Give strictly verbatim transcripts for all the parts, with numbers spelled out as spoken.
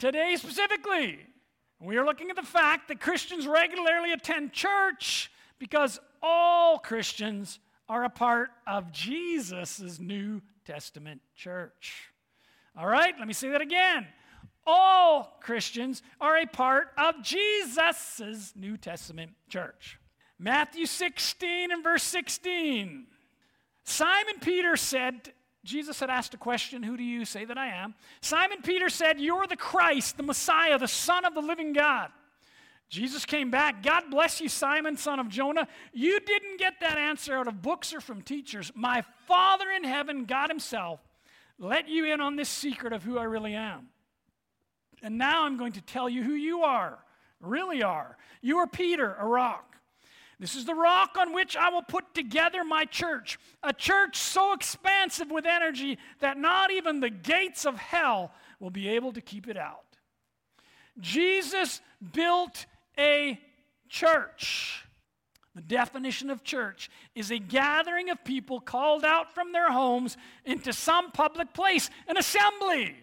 Today specifically, we are looking at the fact that Christians regularly attend church because all Christians are a part of Jesus' New Testament church. All right, let me say that again. All Christians are a part of Jesus' New Testament church. Matthew sixteen and verse sixteen. Simon Peter said, Jesus had asked a question, who do you say that I am? Simon Peter said, you're the Christ, the Messiah, the Son of the living God. Jesus came back, God bless you, Simon, son of Jonah. You didn't get that answer out of books or from teachers. My Father in heaven, God himself, let you in on this secret of who I really am. And now I'm going to tell you who you are, really are. You are Peter, a rock. This is the rock on which I will put together my church, a church so expansive with energy that not even the gates of hell will be able to keep it out. Jesus built a church. The definition of church is a gathering of people called out from their homes into some public place, an assembly.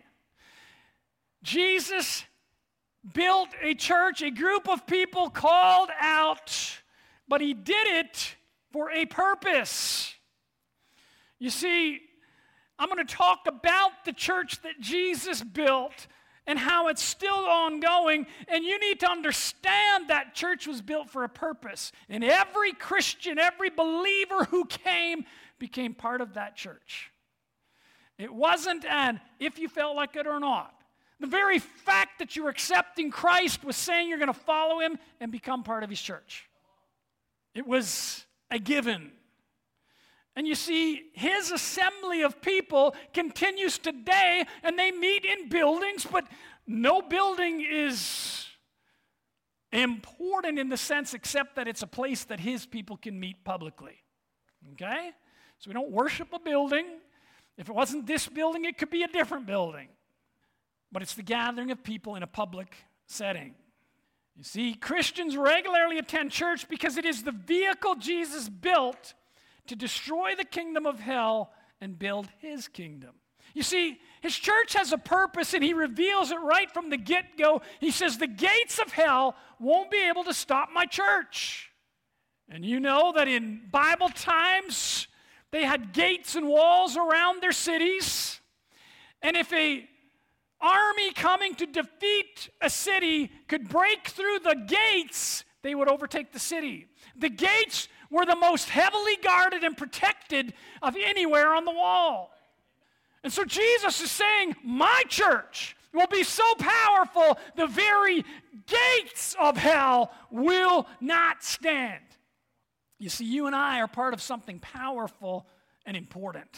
Jesus built a church, a group of people called out, but he did it for a purpose. You see, I'm going to talk about the church that Jesus built and how it's still ongoing, and you need to understand that church was built for a purpose. And every Christian, every believer who came became part of that church. It wasn't an if you felt like it or not. The very fact that you were accepting Christ was saying you're going to follow him and become part of his church. It was a given. And you see, his assembly of people continues today, and they meet in buildings, but no building is important in the sense except that it's a place that his people can meet publicly. Okay? So we don't worship a building. If it wasn't this building, it could be a different building. But it's the gathering of people in a public setting. You see, Christians regularly attend church because it is the vehicle Jesus built to destroy the kingdom of hell and build his kingdom. You see, his church has a purpose, and he reveals it right from the get-go. He says, the gates of hell won't be able to stop my church. And you know that in Bible times, they had gates and walls around their cities. And if a army coming to defeat a city could break through the gates, they would overtake the city. The gates were the most heavily guarded and protected of anywhere on the wall. And so Jesus is saying, my church will be so powerful, the very gates of hell will not stand. You see, you and I are part of something powerful and important.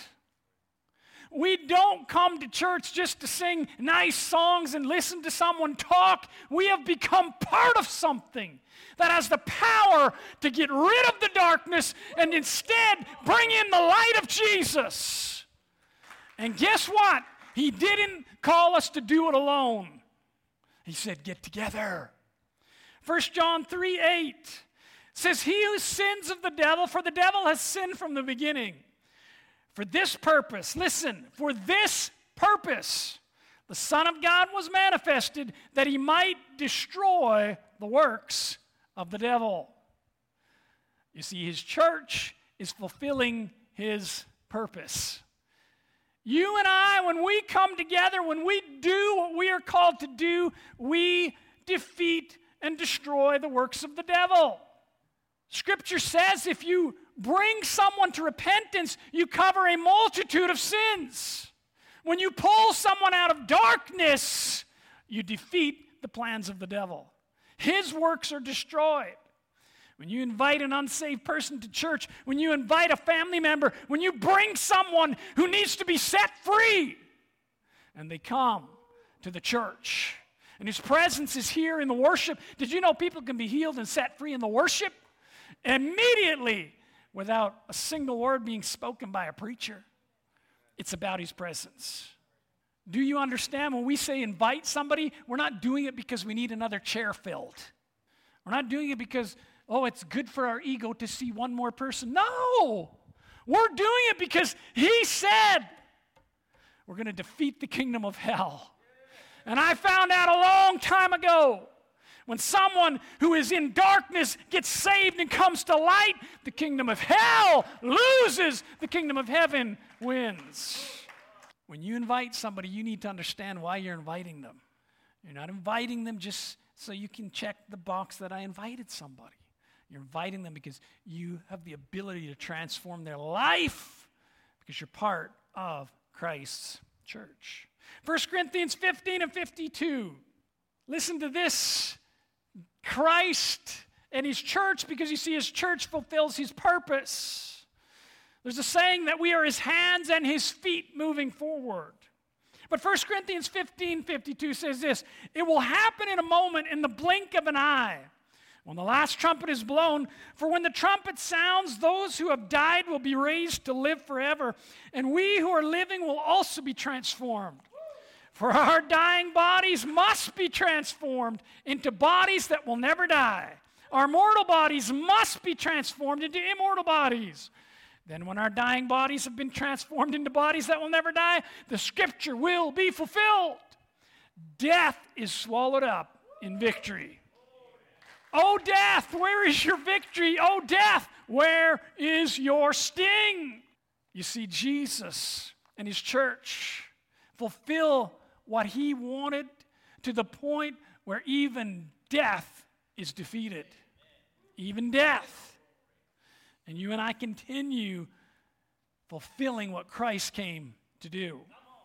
We don't come to church just to sing nice songs and listen to someone talk. We have become part of something that has the power to get rid of the darkness and instead bring in the light of Jesus. And guess what? He didn't call us to do it alone. He said, get together. First John three eight says, he who sins of the devil, for the devil has sinned from the beginning. For this purpose, listen, for this purpose, the Son of God was manifested that he might destroy the works of the devil. You see, his church is fulfilling his purpose. You and I, when we come together, when we do what we are called to do, we defeat and destroy the works of the devil. Scripture says if you bring someone to repentance, you cover a multitude of sins. When you pull someone out of darkness, you defeat the plans of the devil. His works are destroyed. When you invite an unsaved person to church, when you invite a family member, when you bring someone who needs to be set free, and they come to the church, and his presence is here in the worship. Did you know people can be healed and set free in the worship? Immediately, without a single word being spoken by a preacher. It's about his presence. Do you understand when we say invite somebody, we're not doing it because we need another chair filled. We're not doing it because, oh, it's good for our ego to see one more person. No! We're doing it because he said we're going to defeat the kingdom of hell. And I found out a long time ago, when someone who is in darkness gets saved and comes to light, the kingdom of hell loses, the kingdom of heaven wins. When you invite somebody, you need to understand why you're inviting them. You're not inviting them just so you can check the box that I invited somebody. You're inviting them because you have the ability to transform their life because you're part of Christ's church. First Corinthians fifteen and fifty-two. Listen to this. Christ and his church, because you see his church fulfills his purpose. There's a saying that we are his hands and his feet moving forward. But First Corinthians fifteen fifty-two says this, it will happen in a moment, in the blink of an eye, when the last trumpet is blown. For when the trumpet sounds, those who have died will be raised to live forever, and we who are living will also be transformed. For our dying bodies must be transformed into bodies that will never die. Our mortal bodies must be transformed into immortal bodies. Then when our dying bodies have been transformed into bodies that will never die, the scripture will be fulfilled. Death is swallowed up in victory. Oh, death, where is your victory? Oh, death, where is your sting? You see, Jesus and his church fulfill what he wanted to the point where even death is defeated. Even death. And you and I continue fulfilling what Christ came to do.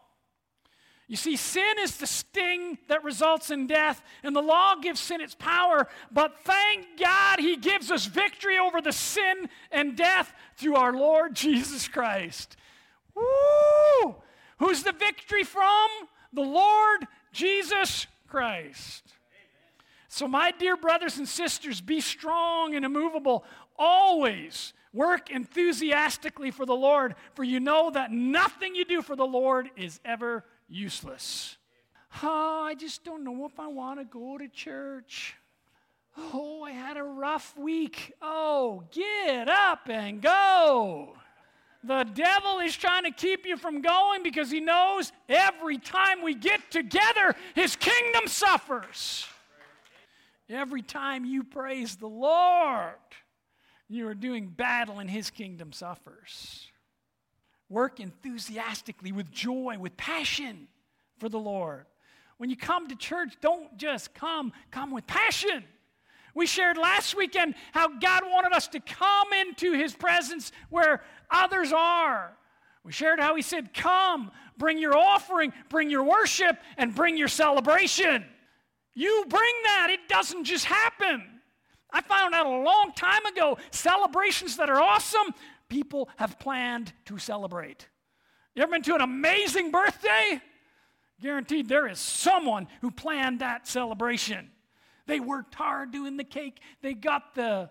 You see, sin is the sting that results in death, and the law gives sin its power, but thank God he gives us victory over the sin and death through our Lord Jesus Christ. Woo! Who's the victory from? The Lord Jesus Christ. So my dear brothers and sisters, be strong and immovable. Always work enthusiastically for the Lord, for you know that nothing you do for the Lord is ever useless. Oh, I just don't know if I want to go to church. Oh, I had a rough week. Oh, get up and go. The devil is trying to keep you from going because he knows every time we get together, his kingdom suffers. Every time you praise the Lord, you are doing battle and his kingdom suffers. Work enthusiastically, with joy, with passion for the Lord. When you come to church, don't just come, come with passion. We shared last weekend how God wanted us to come into his presence where others are. We shared how he said, come, bring your offering, bring your worship, and bring your celebration. You bring that. It doesn't just happen. I found out a long time ago, celebrations that are awesome, people have planned to celebrate. You ever been to an amazing birthday? Guaranteed there is someone who planned that celebration. They worked hard doing the cake. They got the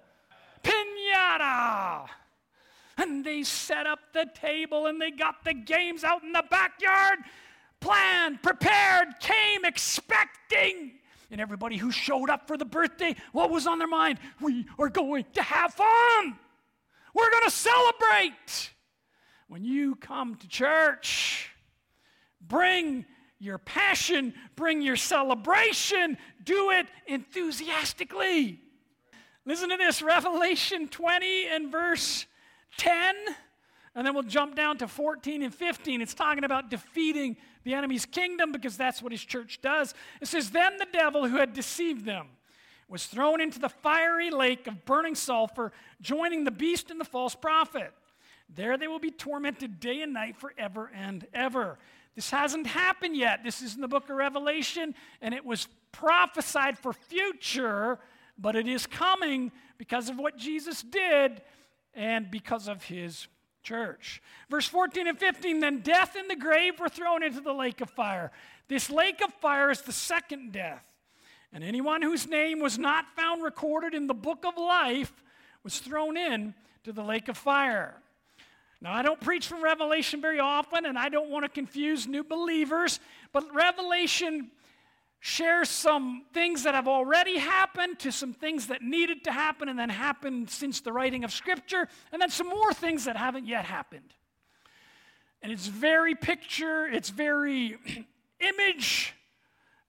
piñata. And they set up the table and they got the games out in the backyard. Planned, prepared, came expecting. And everybody who showed up for the birthday, what was on their mind? We are going to have fun. We're going to celebrate. When you come to church, bring your passion, bring your celebration, do it enthusiastically. Listen to this, Revelation twenty and verse ten, and then we'll jump down to fourteen and fifteen. It's talking about defeating the enemy's kingdom because that's what his church does. It says, then the devil who had deceived them was thrown into the fiery lake of burning sulfur, joining the beast and the false prophet. There they will be tormented day and night forever and ever. This hasn't happened yet. This is in the book of Revelation, and it was prophesied for future, but it is coming because of what Jesus did and because of his church. Verse fourteen and fifteen, then death and the grave were thrown into the lake of fire. This lake of fire is the second death. And anyone whose name was not found recorded in the book of life was thrown in to the lake of fire. Now, I don't preach from Revelation very often, and I don't want to confuse new believers, but Revelation shares some things that have already happened to some things that needed to happen and then happened since the writing of Scripture, and then some more things that haven't yet happened. And it's very picture, it's very image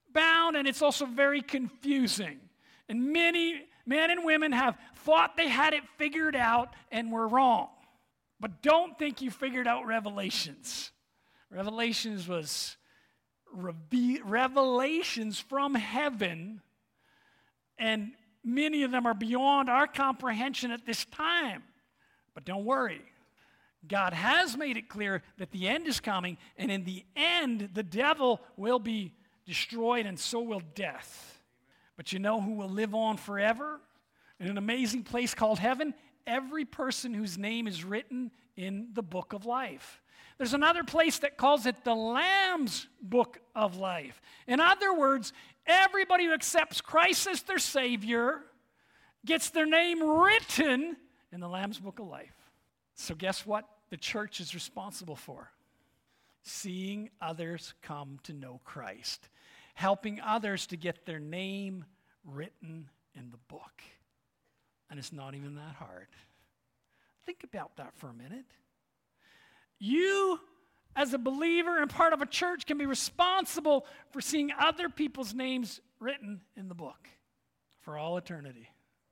bound, and it's also very confusing. And many men and women have thought they had it figured out and were wrong. But don't think you figured out Revelations. Revelations was reve- revelations from heaven, and many of them are beyond our comprehension at this time. But don't worry. God has made it clear that the end is coming, and in the end, the devil will be destroyed, and so will death. But you know who will live on forever? In an amazing place called heaven? Every person whose name is written in the book of life. There's another place that calls it the Lamb's book of life. In other words, everybody who accepts Christ as their Savior gets their name written in the Lamb's book of life. So guess what the church is responsible for? Seeing others come to know Christ. Helping others to get their name written in the book. And it's not even that hard. Think about that for a minute. You, as a believer and part of a church, can be responsible for seeing other people's names written in the book for all eternity.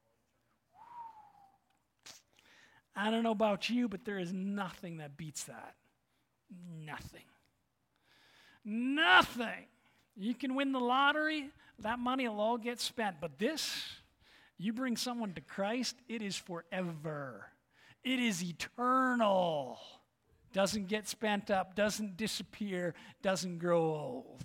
I don't know about you, but there is nothing that beats that. Nothing. Nothing. You can win the lottery, that money will all get spent. But this, you bring someone to Christ, it is forever. It is eternal. Doesn't get spent up, doesn't disappear, doesn't grow old.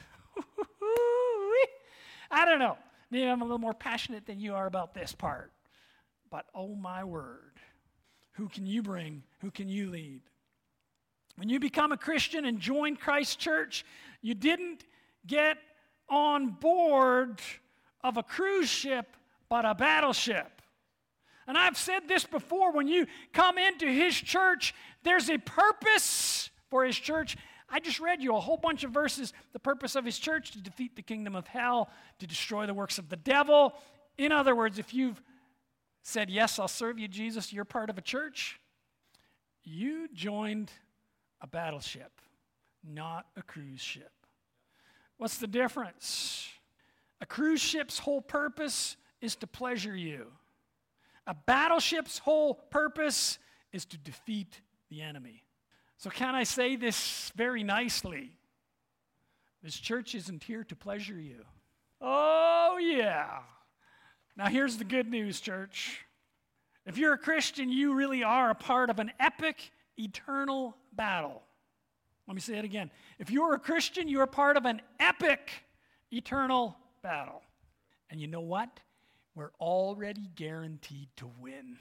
I don't know. Maybe I'm a little more passionate than you are about this part. But oh my word. Who can you bring? Who can you lead? When you become a Christian and join Christ Church, you didn't get on board of a cruise ship, but a battleship. And I've said this before, when you come into his church, there's a purpose for his church. I just read you a whole bunch of verses. The purpose of his church, to defeat the kingdom of hell, to destroy the works of the devil. In other words, if you've said, yes, I'll serve you, Jesus, you're part of a church, you joined a battleship, not a cruise ship. What's the difference? A cruise ship's whole purpose is to pleasure you. A battleship's whole purpose is to defeat the enemy. So can I say this very nicely? This church isn't here to pleasure you. Oh, yeah. Now here's the good news, church. If you're a Christian, you really are a part of an epic, eternal battle. Let me say it again. If you're a Christian, you're part of an epic, eternal battle. And you know what? We're already guaranteed to win.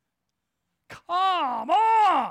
Come on!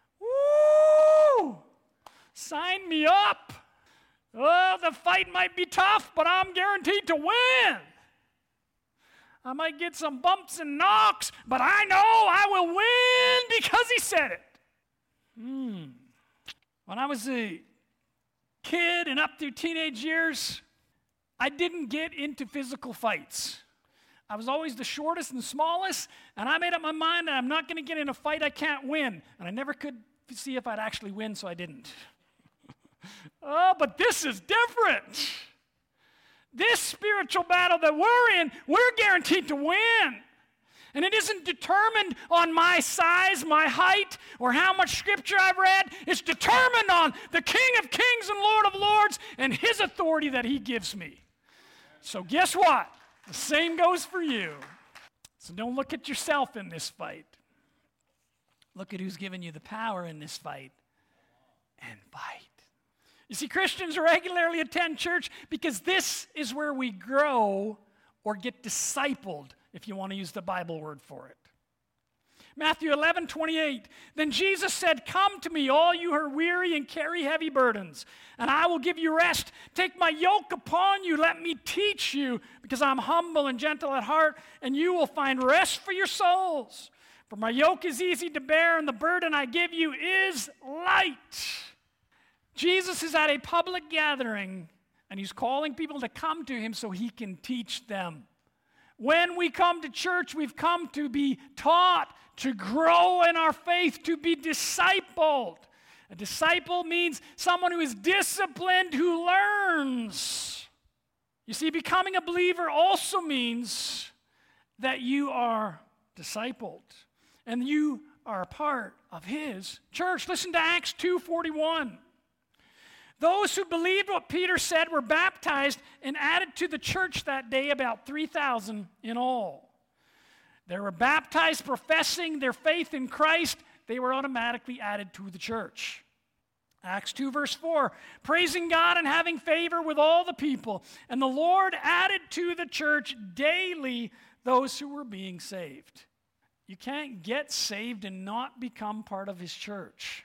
Woo! Sign me up! Oh, the fight might be tough, but I'm guaranteed to win. I might get some bumps and knocks, but I know I will win because he said it. Hmm. When I was a kid and up through teenage years, I didn't get into physical fights. I was always the shortest and smallest, and I made up my mind that I'm not going to get in a fight I can't win. And I never could see if I'd actually win, so I didn't. Oh, but this is different. This spiritual battle that we're in, we're guaranteed to win. And it isn't determined on my size, my height, or how much scripture I've read. It's determined on the King of Kings and Lord of Lords and his authority that he gives me. So guess what? The same goes for you. So don't look at yourself in this fight. Look at who's given you the power in this fight and fight. You see, Christians regularly attend church because this is where we grow or get discipled, if you want to use the Bible word for it. Matthew eleven twenty-eight, then Jesus said, come to me, all you who are weary and carry heavy burdens, and I will give you rest. Take my yoke upon you, let me teach you, because I'm humble and gentle at heart, and you will find rest for your souls. For my yoke is easy to bear, and the burden I give you is light. Jesus is at a public gathering, and he's calling people to come to him so he can teach them. When we come to church, we've come to be taught, to grow in our faith, to be discipled. A disciple means someone who is disciplined, who learns. You see, becoming a believer also means that you are discipled and you are a part of his church. Listen to Acts two forty-one. Those who believed what Peter said were baptized and added to the church that day, about three thousand in all. They were baptized professing their faith in Christ. They were automatically added to the church. Acts two verse four, praising God and having favor with all the people. And the Lord added to the church daily those who were being saved. You can't get saved and not become part of his church.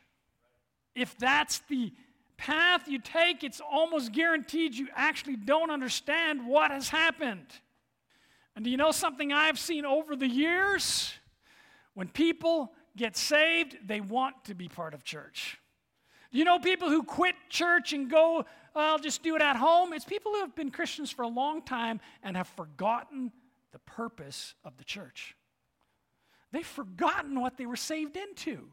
If that's the path you take, it's almost guaranteed you actually don't understand what has happened. And do you know something I've seen over the years? When people get saved, they want to be part of church. You know people who quit church and go, I'll just do it at home? It's people who have been Christians for a long time and have forgotten the purpose of the church. They've forgotten what they were saved into.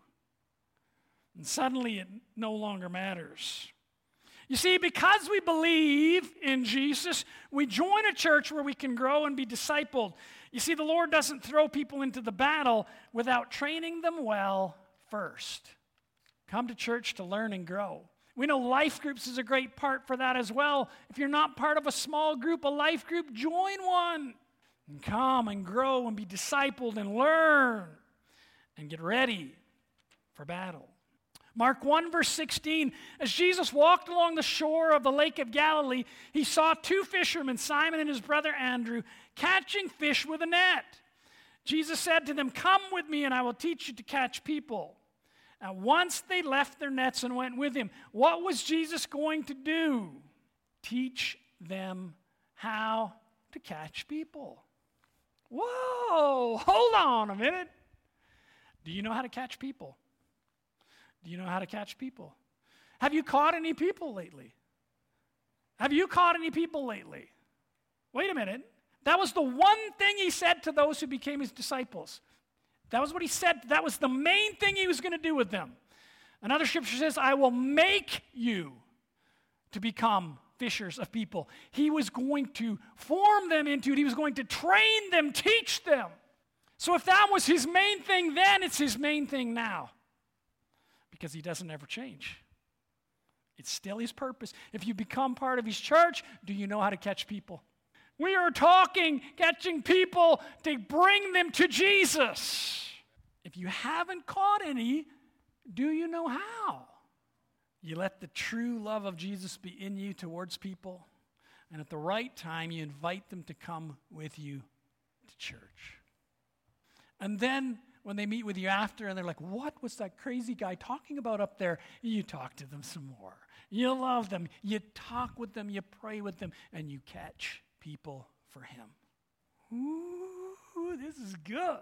And suddenly it no longer matters. You see, because we believe in Jesus, we join a church where we can grow and be discipled. You see, the Lord doesn't throw people into the battle without training them well first. Come to church to learn and grow. We know life groups is a great part for that as well. If you're not part of a small group, a life group, join one. And come and grow and be discipled and learn and get ready for battle. Mark one verse sixteen, as Jesus walked along the shore of the Lake of Galilee, he saw two fishermen, Simon and his brother Andrew, catching fish with a net. Jesus said to them, come with me and I will teach you to catch people. And once they left their nets and went with him, what was Jesus going to do? Teach them how to catch people. Whoa, hold on a minute. Do you know how to catch people? Do you know how to catch people? Have you caught any people lately? Have you caught any people lately? Wait a minute. That was the one thing he said to those who became his disciples. That was what he said. That was the main thing he was going to do with them. Another scripture says, I will make you to become fishers of people. He was going to form them into it. He was going to train them, teach them. So if that was his main thing then, it's his main thing now. Because he doesn't ever change. It's still his purpose. If you become part of his church, do you know how to catch people? We are talking catching people to bring them to Jesus. If you haven't caught any, do you know how? You let the true love of Jesus be in you towards people, and at the right time, you invite them to come with you to church. And then when they meet with you after and they're like, what was that crazy guy talking about up there? You talk to them some more. You love them. You talk with them. You pray with them. And you catch people for him. Ooh, this is good.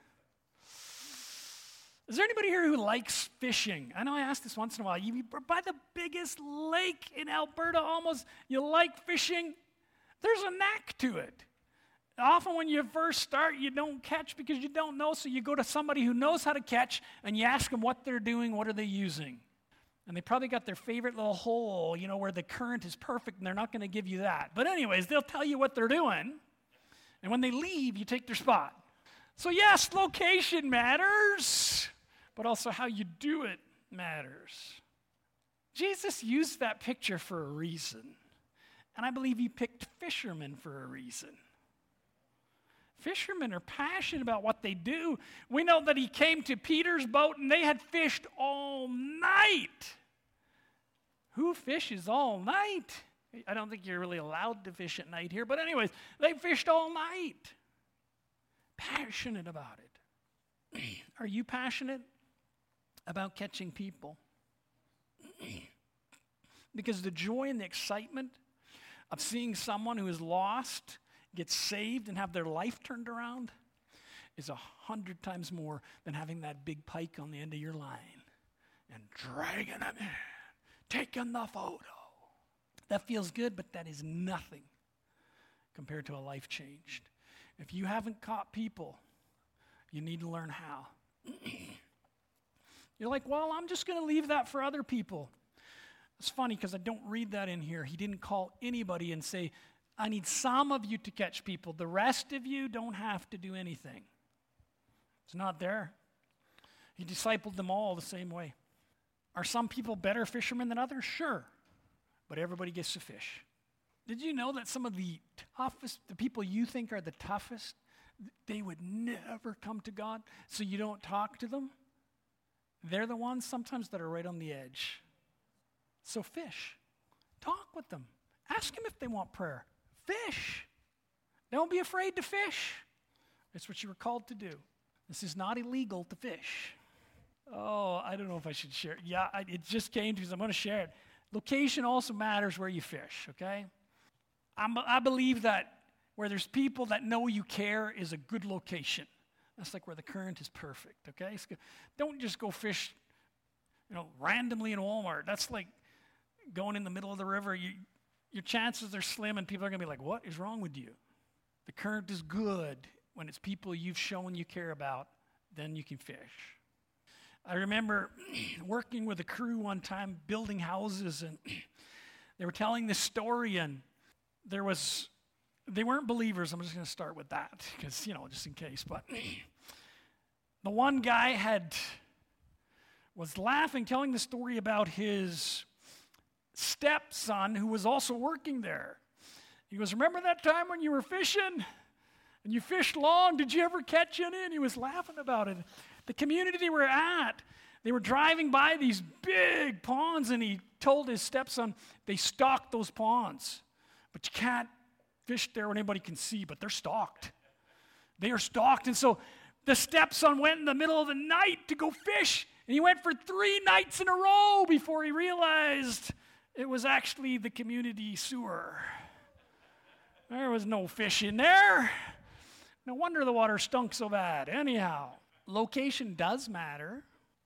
Is there anybody here who likes fishing? I know I ask this once in a while. You by the biggest lake in Alberta almost. You like fishing? There's a knack to it. Often when you first start, you don't catch because you don't know, so you go to somebody who knows how to catch, and you ask them what they're doing, what are they using. And they probably got their favorite little hole, you know, where the current is perfect, and they're not going to give you that. But anyways, they'll tell you what they're doing, and when they leave, you take their spot. So yes, location matters, but also how you do it matters. Jesus used that picture for a reason, and I believe he picked fishermen for a reason. Fishermen are passionate about what they do. We know that he came to Peter's boat and they had fished all night. Who fishes all night? I don't think you're really allowed to fish at night here, but anyways, they fished all night. Passionate about it. Are you passionate about catching people? Because the joy and the excitement of seeing someone who is lost get saved and have their life turned around is a hundred times more than having that big pike on the end of your line and dragging them in, taking the photo. That feels good, but that is nothing compared to a life changed. If you haven't caught people, you need to learn how. You're like, well, I'm just going to leave that for other people. It's funny because I don't read that in here. He didn't call anybody and say, I need some of you to catch people. The rest of you don't have to do anything. It's not there. He discipled them all the same way. Are some people better fishermen than others? Sure. But everybody gets to fish. Did you know that some of the toughest, the people you think are the toughest, they would never come to God, so you don't talk to them? They're the ones sometimes that are right on the edge. So fish. Talk with them. Ask them if they want prayer. Fish. Don't be afraid to fish. It's what you were called to do. This is not illegal to fish. Oh, I don't know if I should share it. Yeah, I, it just came to me, so I'm going to share it. Location also matters where you fish, okay? I'm, I believe that where there's people that know you care is a good location. That's like where the current is perfect, okay? So don't just go fish, you know, randomly in Walmart. That's like going in the middle of the river. You, your chances are slim, and people are going to be like, what is wrong with you? The current is good when it's people you've shown you care about, then you can fish. I remember working with a crew one time, building houses, and they were telling this story, and there was, they weren't believers. I'm just going to start with that, because, you know, just in case. But the one guy had, was laughing, telling the story about his stepson who was also working there. He goes, remember that time when you were fishing? And you fished long? Did you ever catch any? And he was laughing about it. The community they were at, they were driving by these big ponds, and he told his stepson, they stocked those ponds. But you can't fish there when anybody can see, but they're stocked. They are stocked. And so the stepson went in the middle of the night to go fish, and he went for three nights in a row before he realized it was actually the community sewer. There was no fish in there. No wonder the water stunk so bad. Anyhow, location does matter.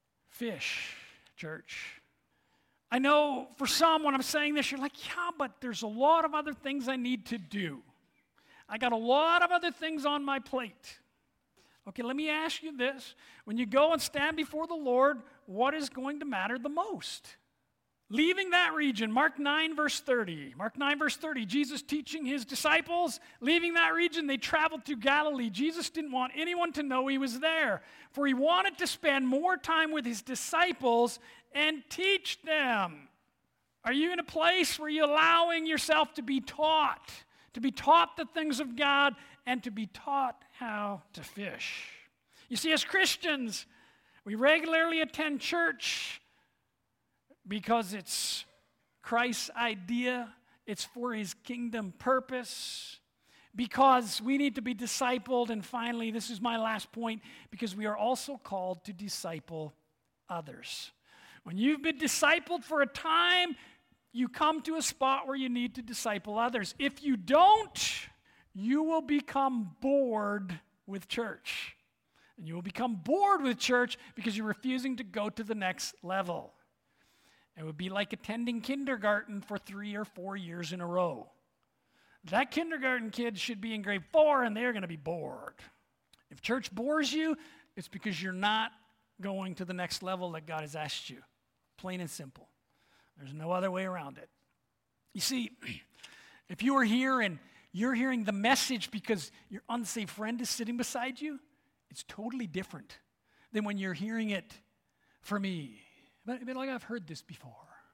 Fish, church. I know for some, when I'm saying this, you're like, yeah, but there's a lot of other things I need to do. I got a lot of other things on my plate. Okay, let me ask you this. When you go and stand before the Lord, what is going to matter the most? Leaving that region, Mark nine, verse thirty. Mark nine, verse thirty, Jesus teaching his disciples. Leaving that region, they traveled through Galilee. Jesus didn't want anyone to know he was there, for he wanted to spend more time with his disciples and teach them. Are you in a place where you're allowing yourself to be taught, to be taught the things of God, and to be taught how to fish? You see, as Christians, we regularly attend church because it's Christ's idea, it's for his kingdom purpose, because we need to be discipled, and finally, this is my last point, because we are also called to disciple others. When you've been discipled for a time, you come to a spot where you need to disciple others. If you don't, you will become bored with church. And you will become bored with church because you're refusing to go to the next level. It would be like attending kindergarten for three or four years in a row. That kindergarten kid should be in grade four, and they're going to be bored. If church bores you, it's because you're not going to the next level that God has asked you. Plain and simple. There's no other way around it. You see, if you are here and you're hearing the message because your unsafe friend is sitting beside you, it's totally different than when you're hearing it for me. But, but like I've heard this before.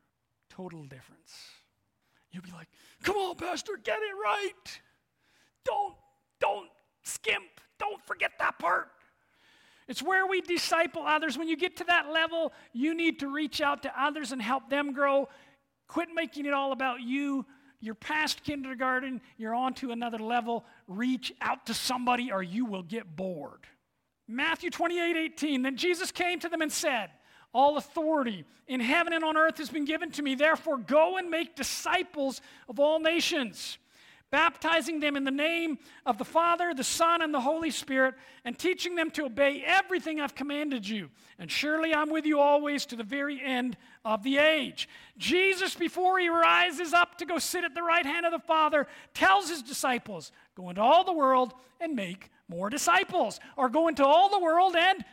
Total difference. You'll be like, come on, Pastor, get it right. Don't, don't skimp. Don't forget that part. It's where we disciple others. When you get to that level, you need to reach out to others and help them grow. Quit making it all about you. You're past kindergarten. You're on to another level. Reach out to somebody or you will get bored. Matthew twenty-eight eighteen. Then Jesus came to them and said, all authority in heaven and on earth has been given to me. Therefore, go and make disciples of all nations, baptizing them in the name of the Father, the Son, and the Holy Spirit, and teaching them to obey everything I've commanded you. And surely I'm with you always to the very end of the age. Jesus, before he rises up to go sit at the right hand of the Father, tells his disciples, go into all the world and make more disciples, or go into all the world and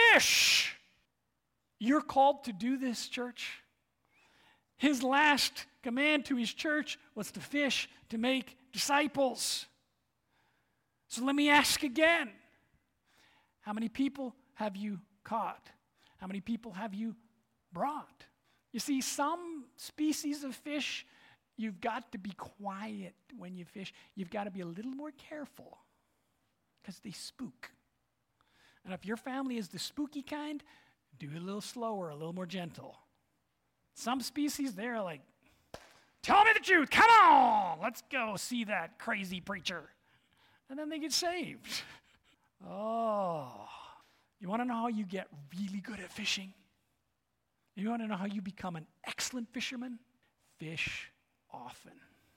fish. You're called to do this, church. His last command to his church was to fish, to make disciples. So let me ask again. How many people have you caught? How many people have you brought? You see, some species of fish, you've got to be quiet when you fish. You've got to be a little more careful because they spook. And if your family is the spooky kind, do it a little slower, a little more gentle. Some species, they're like, tell me the truth, come on, let's go see that crazy preacher. And then they get saved. Oh, you want to know how you get really good at fishing? You want to know how you become an excellent fisherman? Fish often.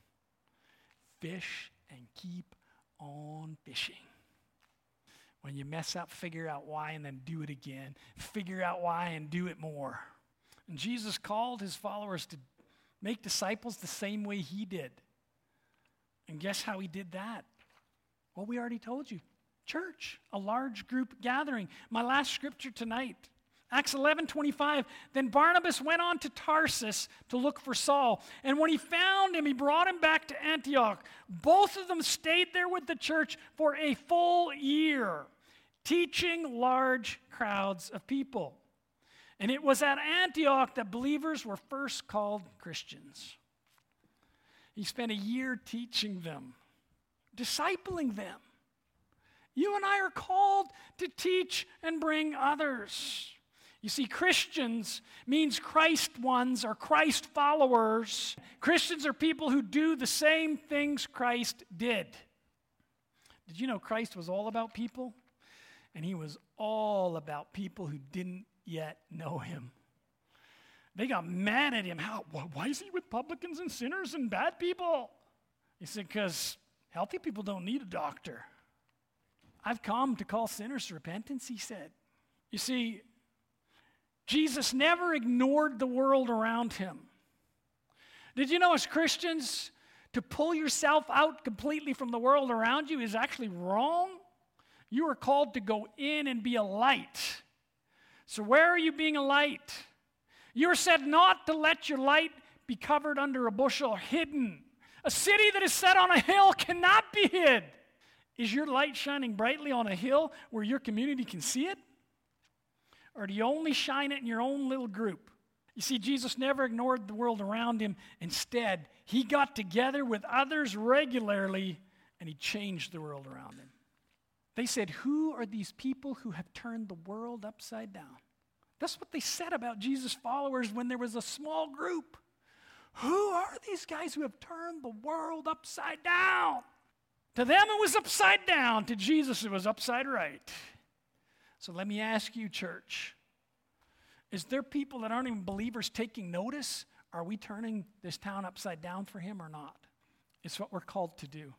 Fish and keep on fishing. When you mess up, figure out why and then do it again. Figure out why and do it more. And Jesus called his followers to make disciples the same way he did. And guess how he did that? Well, we already told you. Church, a large group gathering. My last scripture tonight, Acts eleven twenty-five. Then Barnabas went on to Tarsus to look for Saul. And when he found him, he brought him back to Antioch. Both of them stayed there with the church for a full year, teaching large crowds of people. And it was at Antioch that believers were first called Christians. He spent a year teaching them, discipling them. You and I are called to teach and bring others. You see, Christians means Christ ones or Christ followers. Christians are people who do the same things Christ did. Did you know Christ was all about people? And he was all about people who didn't yet know him. They got mad at him. How? Why is he with publicans and sinners and bad people? He said, because healthy people don't need a doctor. I've come to call sinners to repentance, he said. You see, Jesus never ignored the world around him. Did you know as Christians, to pull yourself out completely from the world around you is actually wrong? You are called to go in and be a light. So where are you being a light? You are said not to let your light be covered under a bushel or hidden. A city that is set on a hill cannot be hid. Is your light shining brightly on a hill where your community can see it? Or do you only shine it in your own little group? You see, Jesus never ignored the world around him. Instead, he got together with others regularly and he changed the world around him. They said, who are these people who have turned the world upside down? That's what they said about Jesus' followers when there was a small group. Who are these guys who have turned the world upside down? To them it was upside down. To Jesus it was upside right. So let me ask you, church, is there people that aren't even believers taking notice? Are we turning this town upside down for him or not? It's what we're called to do.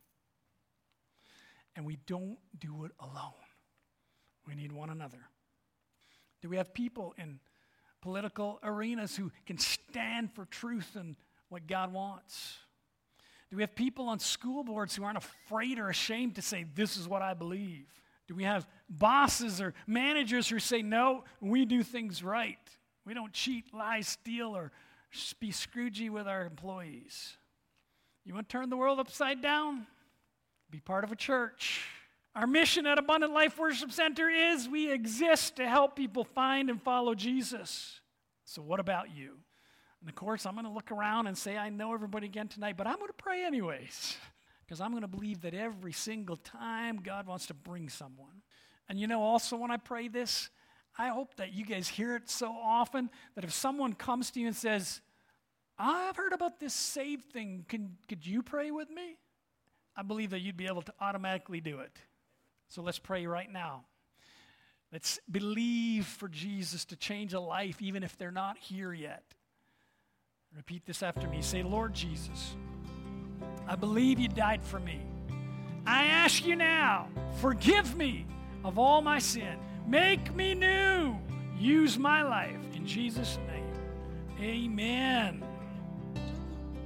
And we don't do it alone. We need one another. Do we have people in political arenas who can stand for truth and what God wants? Do we have people on school boards who aren't afraid or ashamed to say, this is what I believe? Do we have bosses or managers who say, no, we do things right. We don't cheat, lie, steal, or be scroogey with our employees. You want to turn the world upside down? Be part of a church. Our mission at Abundant Life Worship Center is we exist to help people find and follow Jesus. So what about you? And of course, I'm going to look around and say, I know everybody again tonight, but I'm going to pray anyways. Because I'm going to believe that every single time God wants to bring someone. And you know, also when I pray this, I hope that you guys hear it so often that if someone comes to you and says, I've heard about this saved thing, Can, could you pray with me? I believe that you'd be able to automatically do it. So let's pray right now. Let's believe for Jesus to change a life even if they're not here yet. Repeat this after me. Say, Lord Jesus, I believe you died for me. I ask you now, forgive me of all my sin. Make me new. Use my life. In Jesus' name, amen.